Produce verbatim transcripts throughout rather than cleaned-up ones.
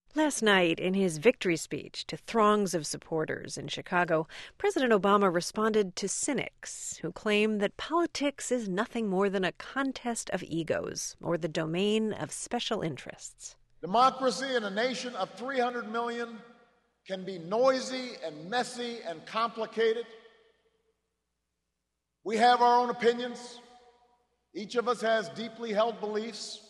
Last night, in his victory speech to throngs of supporters in Chicago, President Obama responded to cynics who claim that politics is nothing more than a contest of egos or the domain of special interests. Democracy in a nation of three hundred million can be noisy and messy and complicated. We have our own opinions. Each of us has deeply held beliefs.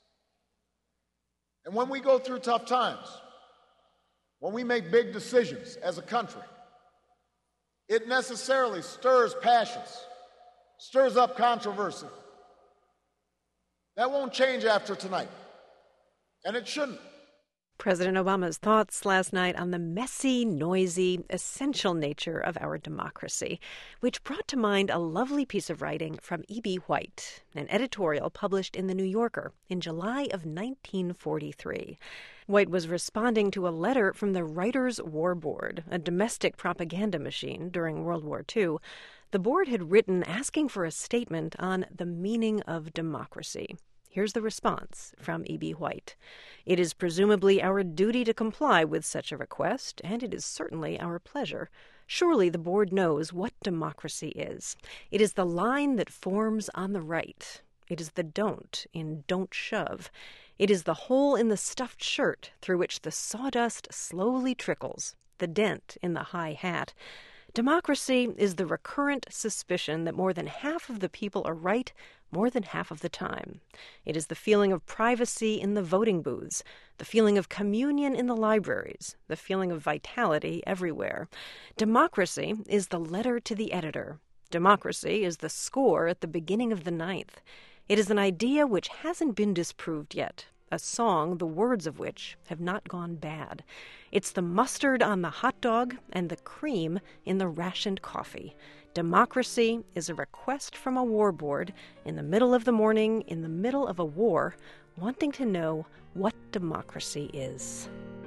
And when we go through tough times, when we make big decisions as a country, it necessarily stirs passions, stirs up controversy. That won't change after tonight, and it shouldn't. President Obama's thoughts last night on the messy, noisy, essential nature of our democracy, which brought to mind a lovely piece of writing from E B. White, an editorial published in The New Yorker in July of nineteen forty-three. White was responding to a letter from the Writers' War Board, a domestic propaganda machine during World War Two. The board had written asking for a statement on the meaning of democracy. Here's the response from E B. White. It is presumably our duty to comply with such a request, and it is certainly our pleasure. Surely the board knows what democracy is. It is the line that forms on the right. It is the don't in Don't Shove. It is the hole in the stuffed shirt through which the sawdust slowly trickles, the dent in the high hat. Democracy is the recurrent suspicion that more than half of the people are right more than half of the time. It is the feeling of privacy in the voting booths, the feeling of communion in the libraries, the feeling of vitality everywhere. Democracy is the letter to the editor. Democracy is the score at the beginning of the ninth. It is an idea which hasn't been disproved yet, a song the words of which have not gone bad. It's the mustard on the hot dog and the cream in the rationed coffee. Democracy is a request from a war board in the middle of the morning, in the middle of a war, wanting to know what democracy is.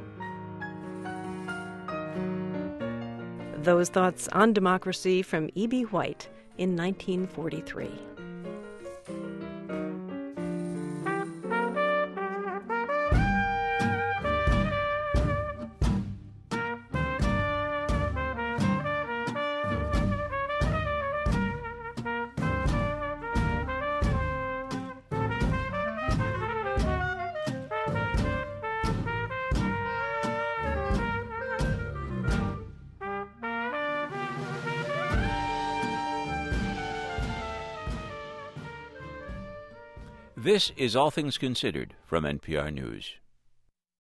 Those thoughts on democracy from E B. White in nineteen forty-three. This is All Things Considered from N P R News.